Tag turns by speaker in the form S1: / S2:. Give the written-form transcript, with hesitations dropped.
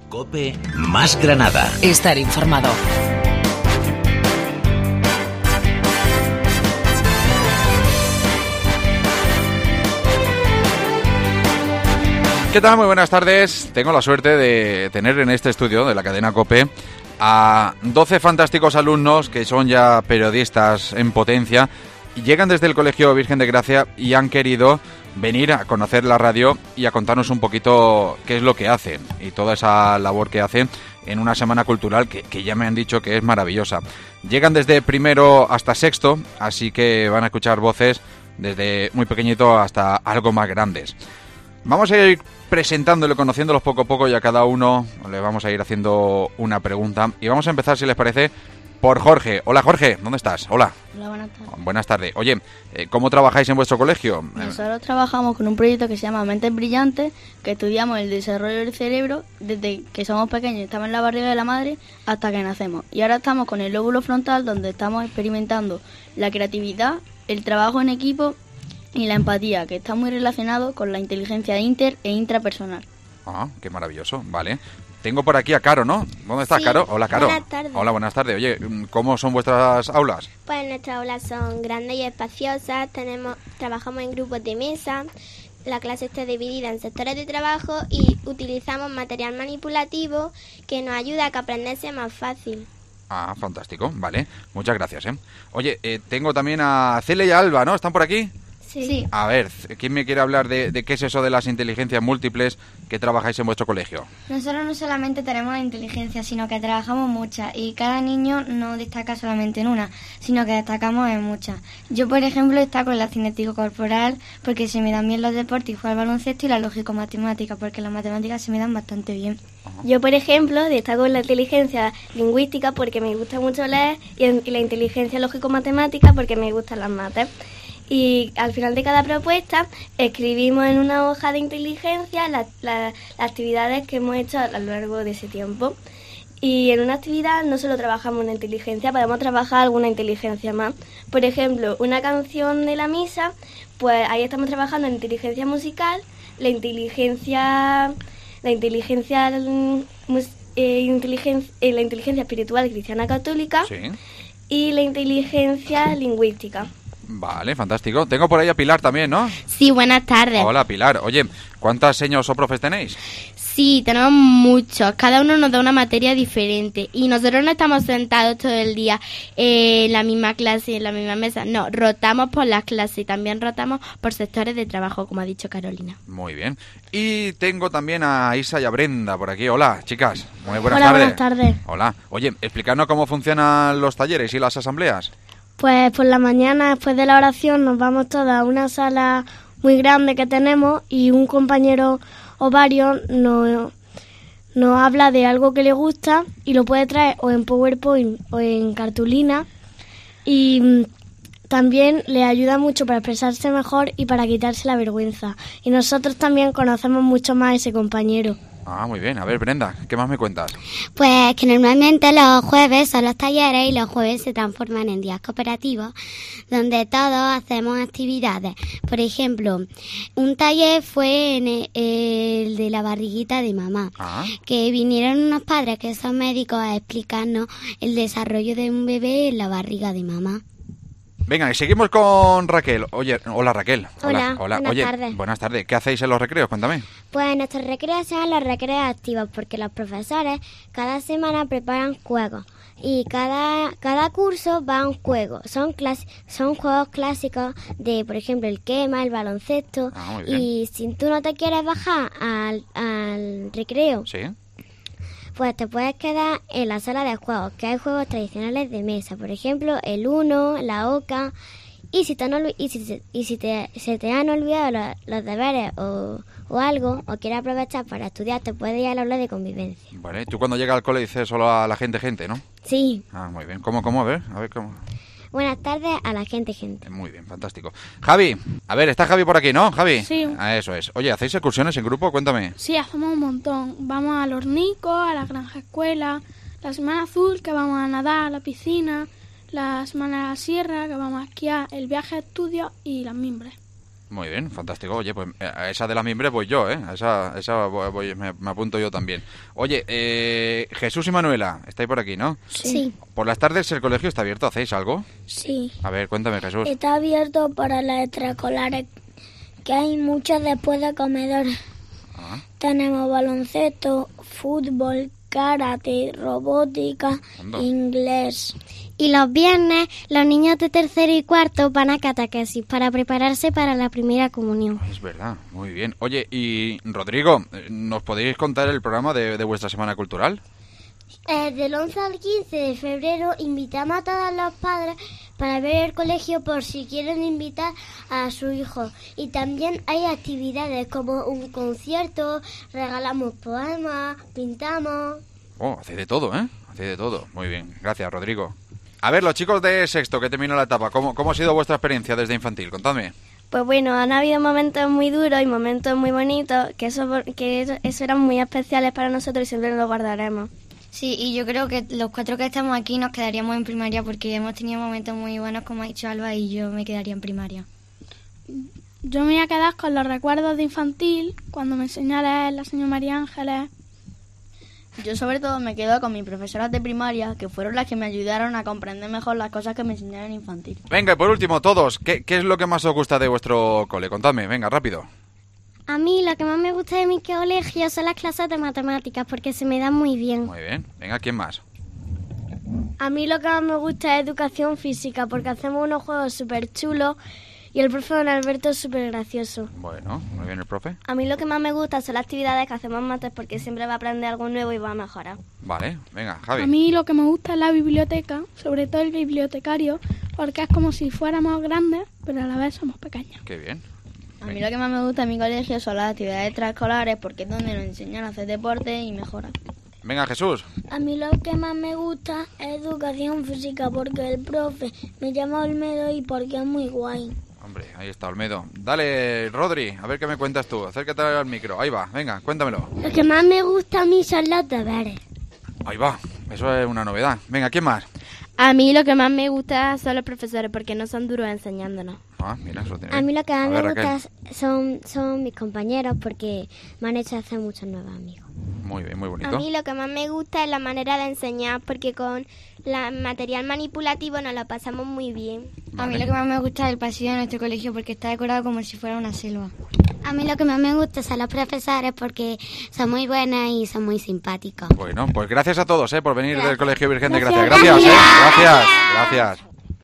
S1: COPE más Granada.
S2: Estar informado.
S3: ¿Qué tal? Muy buenas tardes. Tengo la suerte de tener en este estudio de la cadena COPE a 12 fantásticos alumnos que son ya periodistas en potencia. Llegan desde el Colegio Virgen de Gracia y han querido venir a conocer la radio y a contarnos un poquito qué es lo que hacen y toda esa labor que hacen en una semana cultural que ya me han dicho que es maravillosa. Llegan desde primero hasta sexto, así que van a escuchar voces desde muy pequeñito hasta algo más grandes. Vamos a ir presentándolo, conociéndolos poco a poco y a cada uno le vamos a ir haciendo una pregunta. Y vamos a empezar, si les parece, por Jorge. Hola, Jorge, ¿dónde estás? Hola.
S4: Hola, buenas tardes.
S3: Buenas tardes. Oye, ¿cómo trabajáis en vuestro colegio?
S4: Nosotros trabajamos con un proyecto que se llama Mentes Brillantes, que estudiamos el desarrollo del cerebro desde que somos pequeños, estamos en la barriga de la madre hasta que nacemos. Y ahora estamos con el lóbulo frontal, donde estamos experimentando la creatividad, el trabajo en equipo y la empatía, que está muy relacionado con la inteligencia inter e intrapersonal.
S3: Ah, qué maravilloso, vale. Tengo por aquí a Caro, ¿no? ¿Dónde estás,
S5: Sí.
S3: Caro? Hola, Caro.
S5: Buenas tardes.
S3: Hola, buenas tardes. Oye, ¿cómo son vuestras aulas?
S5: Pues nuestras aulas son grandes y espaciosas, trabajamos en grupos de mesa, la clase está dividida en sectores de trabajo y utilizamos material manipulativo que nos ayuda a que aprender sea más fácil.
S3: Ah, fantástico, vale. Muchas gracias, ¿eh? Oye, tengo también a Celia y a Alba, ¿no? ¿Están por aquí?
S5: Sí.
S3: A ver, ¿quién me quiere hablar de qué es eso de las inteligencias múltiples que trabajáis en vuestro colegio?
S6: Nosotros no solamente tenemos la inteligencia, sino que trabajamos muchas y cada niño no destaca solamente en una, sino que destacamos en muchas. Yo, por ejemplo, destaco en la cinético corporal porque se me dan bien los deportes y jugar al baloncesto, y la lógico-matemática porque las matemáticas se me dan bastante bien.
S5: Yo, por ejemplo, destaco en la inteligencia lingüística porque me gusta mucho leer y en la inteligencia lógico-matemática porque me gustan las mates. Y al final de cada propuesta escribimos en una hoja de inteligencia las actividades que hemos hecho a lo largo de ese tiempo. Y en una actividad no solo trabajamos una inteligencia, podemos trabajar alguna inteligencia más. Por ejemplo, una canción de la misa, pues ahí estamos trabajando en inteligencia musical, la inteligencia espiritual cristiana católica,
S3: Sí.
S5: y la inteligencia lingüística.
S3: Vale, fantástico. Tengo por ahí a Pilar también, ¿no?
S7: Sí, buenas tardes.
S3: Hola, Pilar. Oye, ¿cuántas seños o profes tenéis?
S7: Sí, tenemos muchos. Cada uno nos da una materia diferente. Y nosotros no estamos sentados todo el día en la misma clase, en la misma mesa. No, rotamos por las clases y también rotamos por sectores de trabajo, como ha dicho Carolina.
S3: Muy bien. Y tengo también a Isa y a Brenda por aquí. Hola, chicas. Muy buenas
S5: Hola,
S3: tardes.
S5: buenas tardes.
S3: Hola. Oye, explícanos cómo funcionan los talleres y las asambleas.
S5: Pues por la mañana, después de la oración, nos vamos todas a una sala muy grande que tenemos y un compañero o varios nos habla de algo que le gusta y lo puede traer o en PowerPoint o en cartulina, y también le ayuda mucho para expresarse mejor y para quitarse la vergüenza. Y nosotros también conocemos mucho más a ese compañero.
S3: Ah, muy bien. A ver, Brenda, ¿qué más me cuentas?
S8: Pues que normalmente los jueves son los talleres y los jueves se transforman en días cooperativos donde todos hacemos actividades. Por ejemplo, un taller fue en el de la barriguita de mamá, que vinieron unos padres que son médicos a explicarnos el desarrollo de un bebé en la barriga de mamá.
S3: Venga, y seguimos con Raquel. Oye, hola Raquel.
S8: Hola, buenas
S3: Oye,
S8: tardes.
S3: Buenas tardes. ¿Qué hacéis en los recreos? Cuéntame.
S8: Pues nuestros recreos son los recreos activos porque los profesores cada semana preparan juegos y cada curso va a un juego. Son juegos clásicos de, por ejemplo, el quema, el baloncesto.
S3: Muy bien.
S8: Y si tú no te quieres bajar al recreo,
S3: Sí.
S8: pues te puedes quedar en la sala de juegos, que hay juegos tradicionales de mesa, por ejemplo, el Uno, la Oca, y si se te han olvidado los deberes o algo, o quieres aprovechar para estudiar, te puedes ir al aula de convivencia.
S3: Vale, tú cuando llegas al cole dices solo a la gente, ¿no?
S8: Sí.
S3: Ah, muy bien. ¿Cómo? A ver cómo.
S8: Buenas tardes a la gente.
S3: Muy bien, fantástico. Javi, a ver, está Javi por aquí, ¿no, Javi?
S9: Sí.
S3: Ah, eso es. Oye, ¿hacéis excursiones en grupo? Cuéntame.
S9: Sí, hacemos un montón. Vamos al hornico, a la granja escuela, la semana azul, que vamos a nadar a la piscina, la semana de la sierra, que vamos a esquiar, el viaje a estudios y las mimbres.
S3: Muy bien, fantástico. Oye, pues a esa de las mimbres voy yo, ¿eh? A esa me apunto yo también. Oye, Jesús y Manuela, estáis por aquí, ¿no?
S8: Sí.
S3: Por las tardes el colegio está abierto, ¿hacéis algo?
S2: Sí.
S3: A ver, cuéntame, Jesús.
S2: Está abierto para las extraescolares, que hay muchas después de comedor. Tenemos baloncesto, fútbol, karate, robótica,
S3: Anda.
S2: inglés.
S8: Y los viernes los niños de tercero y cuarto van a catequesis para prepararse para la primera comunión.
S3: Es verdad, muy bien. Oye, y Rodrigo, ¿nos podéis contar el programa de vuestra Semana Cultural?
S8: Del 11 al 15 de febrero invitamos a todos los padres para ver el colegio por si quieren invitar a su hijo. Y también hay actividades como un concierto, regalamos poemas, pintamos.
S3: Oh, hacéis de todo, ¿eh? Hacéis de todo. Muy bien, gracias, Rodrigo. A ver, los chicos de sexto que terminó la etapa, ¿cómo ha sido vuestra experiencia desde infantil? Contadme.
S5: Pues bueno, han habido momentos muy duros y momentos muy bonitos, que eso eran muy especiales para nosotros y siempre nos lo guardaremos.
S6: Sí, y yo creo que los 4 que estamos aquí nos quedaríamos en primaria porque hemos tenido momentos muy buenos, como ha dicho Alba, y yo me quedaría en primaria.
S9: Yo me voy a quedar con los recuerdos de infantil, cuando me enseñó a leer la señora María Ángeles.
S4: Yo sobre todo me quedo con mis profesoras de primaria, que fueron las que me ayudaron a comprender mejor las cosas que me enseñaron en infantil.
S3: Venga, y por último, todos, ¿qué es lo que más os gusta de vuestro cole? Contadme, venga, rápido.
S8: A mí lo que más me gusta de mi colegio son las clases de matemáticas porque se me dan muy bien.
S3: Muy bien. Venga, ¿quién más?
S5: A mí lo que más me gusta es educación física, porque hacemos unos juegos súper chulos y el profe Don Alberto es súper gracioso.
S3: Bueno, muy bien el profe.
S5: A mí lo que más me gusta son las actividades que hacemos mates, porque siempre va a aprender algo nuevo y va a mejorar.
S3: Vale, venga, Javi.
S9: A mí lo que me gusta es la biblioteca, sobre todo el bibliotecario, porque es como si fuéramos grandes, pero a la vez somos pequeños.
S3: Qué bien.
S4: A mí lo que más me gusta en mi colegio son las actividades extraescolares, porque es donde nos enseñan a hacer deporte y mejorar.
S3: Venga, Jesús.
S2: A mí lo que más me gusta es educación física, porque el profe me llama Olmedo y porque es muy guay.
S3: Hombre, ahí está Olmedo. Dale, Rodri, a ver qué me cuentas tú. Acércate al micro. Ahí va, venga, cuéntamelo.
S8: Lo que más me gusta a mí son los deberes.
S3: Ahí va, eso es una novedad. Venga, ¿quién más?
S7: A mí lo que más me gusta son los profesores porque no son duros enseñándonos.
S3: Ah, mira, eso tiene.
S8: A mí lo que más
S3: A
S8: me
S3: ver,
S8: gusta
S3: Raquel.
S8: son mis compañeros porque me han hecho hacer muchos nuevos amigos.
S3: Muy bien, muy bonito.
S5: A mí lo que más me gusta es la manera de enseñar, porque con el material manipulativo nos lo pasamos muy bien.
S6: A mí lo que más me gusta es el pasillo de nuestro colegio porque está decorado como si fuera una selva.
S8: A mí lo que más me gusta son los profesores porque son muy buenos y son muy simpáticos.
S3: Bueno, pues gracias a todos por venir del Colegio Virgen de Gracia.
S8: Gracias.
S3: Gracias. Gracias.